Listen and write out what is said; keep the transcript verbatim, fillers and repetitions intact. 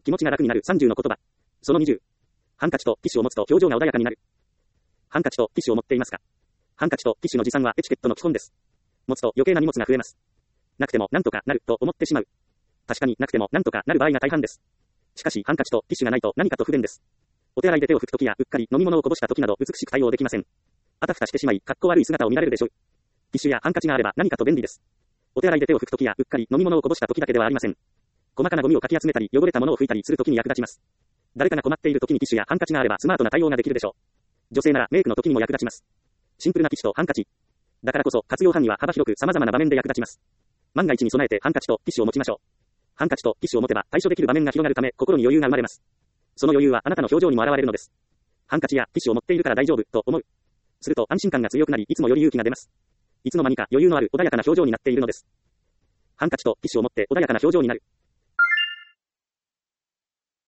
気持ちが楽になるさんじゅうの言葉。そのにじゅう。ハンカチとティッシュを持つと表情が穏やかになる。ハンカチとティッシュを持っていますか？ハンカチとティッシュの持参はエチケットの基本です。持つと余計な荷物が増えます。なくてもなんとかなると思ってしまう。確かになくてもなんとかなる場合が大半です。しかしハンカチとティッシュがないと何かと不便です。お手洗いで手を拭くときやうっかり飲み物をこぼしたときなど美しく対応できません。あたふたしてしまい、かっこ悪い姿を見られるでしょう。ティッシュやハンカチがあれば何かと便利です。お手洗いで手を拭くときやうっかり飲み物をこぼしたときだけではありません。細かなゴミをかき集めたり汚れたものを拭いたりするときに役立ちます。誰かが困っているときにティッシュやハンカチがあればスマートな対応ができるでしょう。女性ならメイクのときにも役立ちます。シンプルなティッシュとハンカチ。だからこそ活用範囲は幅広く様々な場面で役立ちます。万が一に備えてハンカチとティッシュを持ちましょう。ハンカチとティッシュを持てば対処できる場面が広がるため心に余裕が生まれます。その余裕はあなたの表情にも現れるのです。ハンカチやティッシュを持っているから大丈夫と思う。すると安心感が強くなりいつもより勇気が出ます。いつの間にか余裕のある穏やかな表情になっているのです。ハンカチとティッシュを持って穏やかな表情になる。